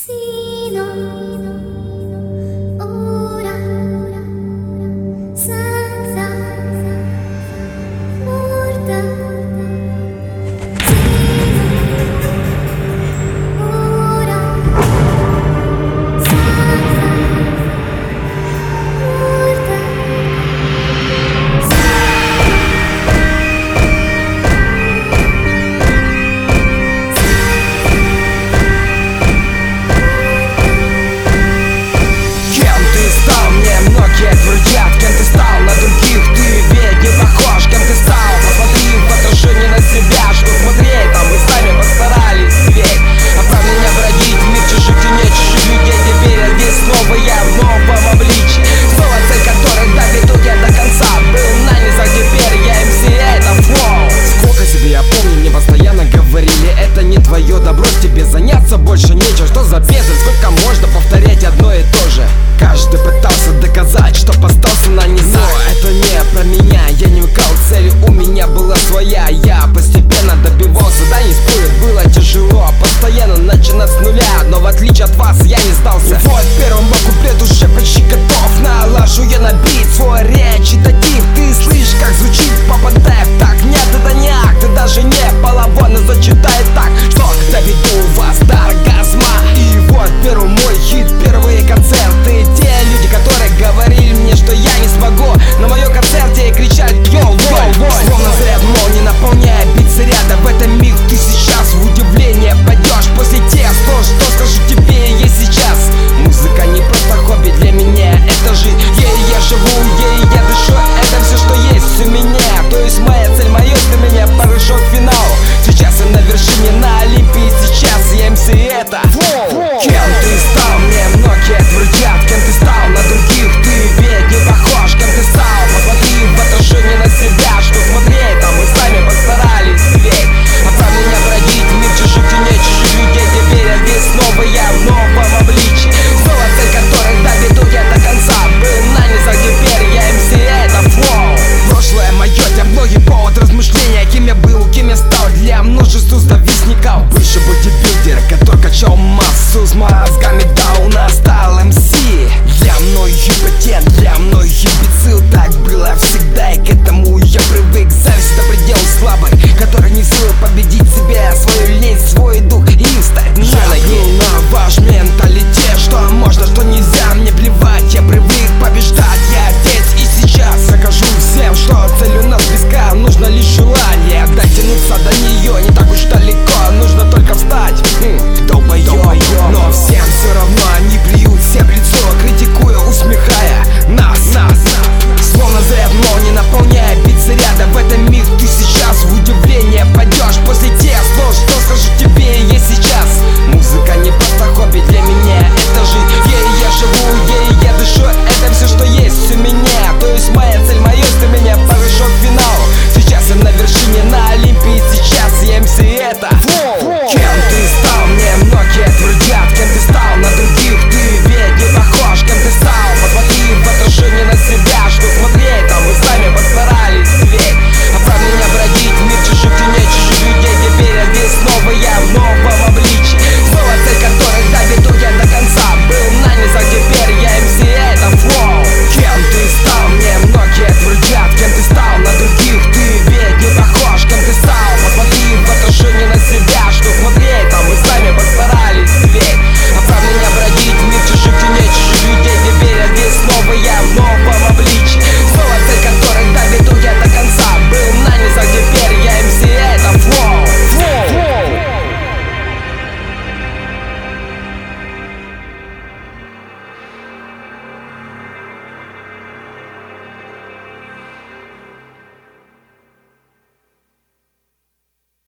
Больше нечего, что за бездарь, сколько можно повторять одно и то же. Каждый пытался доказать, что остался на низах. Но это не про меня, я не выкал цели, у меня была своя. Я постепенно добивался, да не спорю, было тяжело постоянно начинать с нуля, но в отличие от вас я не сдался. И вот в первом куплет уже почти готов, налажу я на бит свой речитатив. Ты слышишь, как звучит, попадая в так. Нет, это не акт, ты даже не половой, но зачитай так, что доведу вас до оргазма. И вот первый мой хит, первые концерты. Те люди, которые говорили мне, что я не смогу, на моем концерте и кричат йоу, словно заряд молнии, наполняя битцы ряда. В этом миг ты сейчас в удивление пойдешь после тех слов, что скажу тебе я сейчас. Музыка не просто хобби для меня, это жизнь. Ей я живу, ей я дышу, это все, что есть у меня. То есть моя цель, мое стремление, пришел к финалу. Сейчас я на вершине, на Олимпии, сейчас я МС, это кем ты стал, мне многие твердят. Кем ты стал, на других ты ведь не похож. Кем ты стал, посмотри в отражение на себя. Что смотреть, там мы сами постарались, ведь отправь меня бродить в мир чужих теней, чужих людей. Теперь я здесь снова, я в новом обличии. Снова цель, которой доведу я до конца. Был на низах, теперь я МС, это флоу. Прошлое мое для многих повод размышления. Кем я был, кем я стал для множества завистников. Бывший бодибилдер, который качал массу с